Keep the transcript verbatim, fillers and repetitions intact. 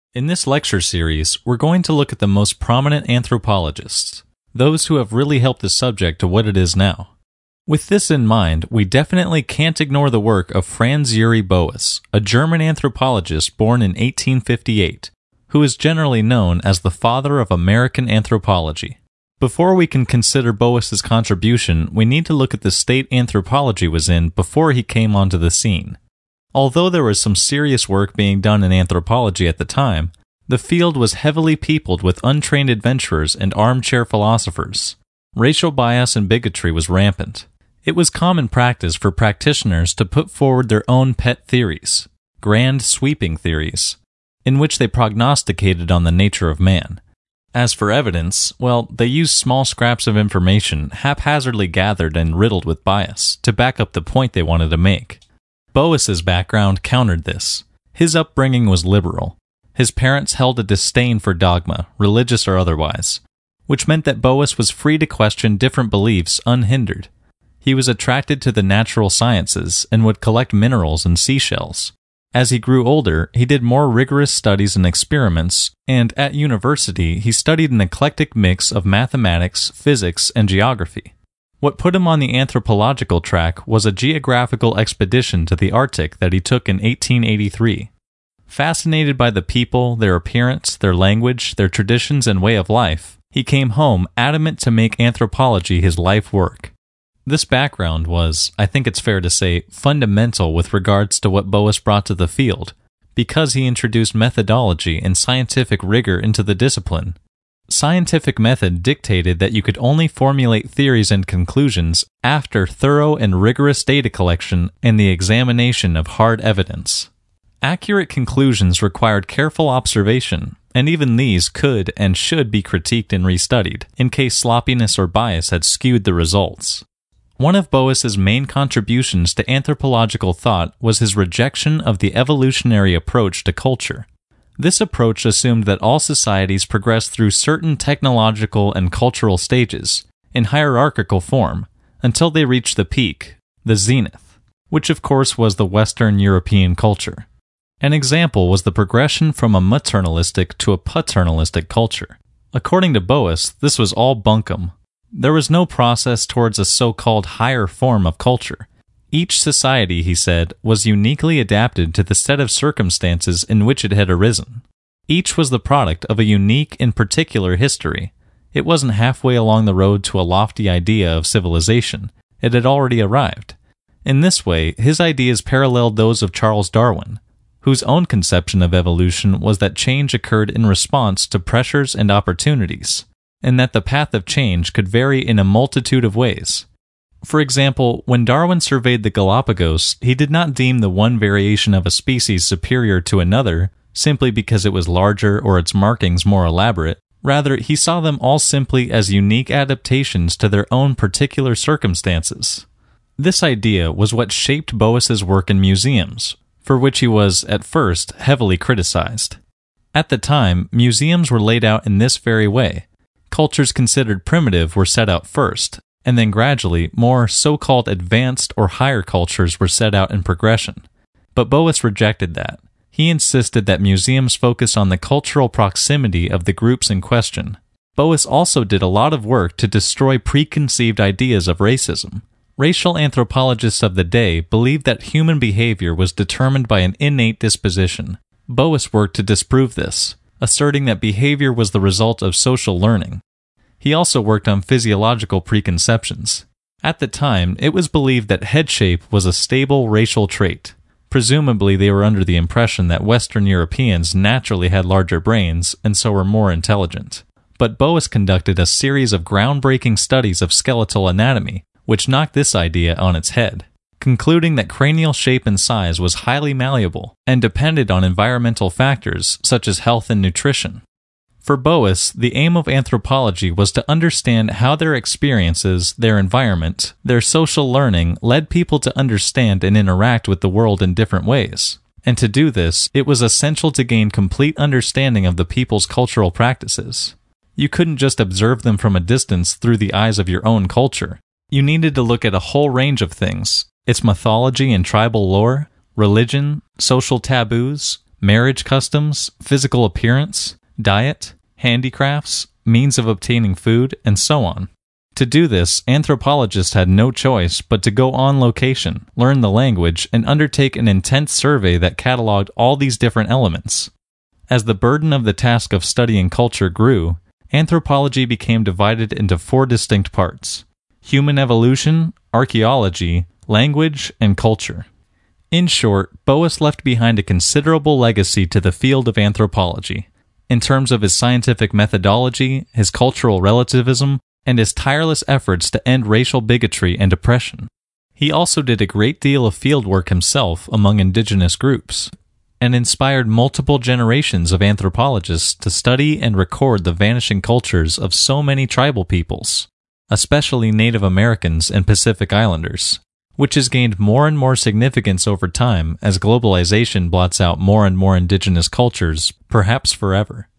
In this lecture series, we're going to look at the most prominent anthropologists, those who have really helped the subject to what it is now. With this in mind, we definitely can't ignore the work of Franz Uri Boas, a German anthropologist born in eighteen fifty-eight, who is generally known as the father of American anthropology. Before we can consider Boas's contribution, we need to look at the state anthropology was in before he came onto the scene. Although there was some serious work being done in anthropology at the time, the field was heavily peopled with untrained adventurers and armchair philosophers. Racial bias and bigotry was rampant. It was common practice for practitioners to put forward their own pet theories, grand sweeping theories, in which they prognosticated on the nature of man. As for evidence, well, they used small scraps of information haphazardly gathered and riddled with bias to back up the point they wanted to make. Boas's background countered this. His upbringing was liberal. His parents held a disdain for dogma, religious or otherwise, which meant that Boas was free to question different beliefs unhindered. He was attracted to the natural sciences and would collect minerals and seashells. As he grew older, he did more rigorous studies and experiments, and at university he studied an eclectic mix of mathematics, physics, and geography. What put him on the anthropological track was a geographical expedition to the Arctic that he took in eighteen eighty-three. Fascinated by the people, their appearance, their language, their traditions, and way of life, he came home adamant to make anthropology his life work. This background was, I think it's fair to say, fundamental with regards to what Boas brought to the field, because he introduced methodology and scientific rigor into the discipline. Scientific method dictated that you could only formulate theories and conclusions after thorough and rigorous data collection and the examination of hard evidence. Accurate conclusions required careful observation, and even these could and should be critiqued and restudied, in case sloppiness or bias had skewed the results. One of Boas's main contributions to anthropological thought was his rejection of the evolutionary approach to culture. This approach assumed that all societies progress through certain technological and cultural stages, in hierarchical form, until they reach the peak, the zenith, which of course was the Western European culture. An example was the progression from a maternalistic to a paternalistic culture. According to Boas, this was all bunkum. There was no process towards a so-called higher form of culture. Each society, he said, was uniquely adapted to the set of circumstances in which it had arisen. Each was the product of a unique and particular history. It wasn't halfway along the road to a lofty idea of civilization. It had already arrived. In this way, his ideas paralleled those of Charles Darwin, whose own conception of evolution was that change occurred in response to pressures and opportunities, and that the path of change could vary in a multitude of ways. For example, when Darwin surveyed the Galapagos, he did not deem the one variation of a species superior to another simply because it was larger or its markings more elaborate. Rather, he saw them all simply as unique adaptations to their own particular circumstances. This idea was what shaped Boas's work in museums, for which he was, at first, heavily criticized. At the time, museums were laid out in this very way. Cultures considered primitive were set out first, and then gradually more so-called advanced or higher cultures were set out in progression. But Boas rejected that. He insisted that museums focus on the cultural proximity of the groups in question. Boas also did a lot of work to destroy preconceived ideas of racism. Racial anthropologists of the day believed that human behavior was determined by an innate disposition. Boas worked to disprove this, asserting that behavior was the result of social learning. He also worked on physiological preconceptions. At the time, it was believed that head shape was a stable racial trait. Presumably, they were under the impression that Western Europeans naturally had larger brains and so were more intelligent. But Boas conducted a series of groundbreaking studies of skeletal anatomy, which knocked this idea on its head, concluding that cranial shape and size was highly malleable and depended on environmental factors such as health and nutrition. For Boas, the aim of anthropology was to understand how their experiences, their environment, their social learning led people to understand and interact with the world in different ways. And to do this, it was essential to gain complete understanding of the people's cultural practices. You couldn't just observe them from a distance through the eyes of your own culture. You needed to look at a whole range of things, its mythology and tribal lore, religion, social taboos, marriage customs, physical appearance, diet, handicrafts, means of obtaining food, and so on. To do this, anthropologists had no choice but to go on location, learn the language, and undertake an intense survey that cataloged all these different elements. As the burden of the task of studying culture grew, anthropology became divided into four distinct parts: human evolution, archaeology, language, and culture. In short, Boas left behind a considerable legacy to the field of anthropology, in terms of his scientific methodology, his cultural relativism, and his tireless efforts to end racial bigotry and oppression. He also did a great deal of fieldwork himself among indigenous groups, and inspired multiple generations of anthropologists to study and record the vanishing cultures of so many tribal peoples, especially Native Americans and Pacific Islanders, which has gained more and more significance over time as globalization blots out more and more indigenous cultures, perhaps forever.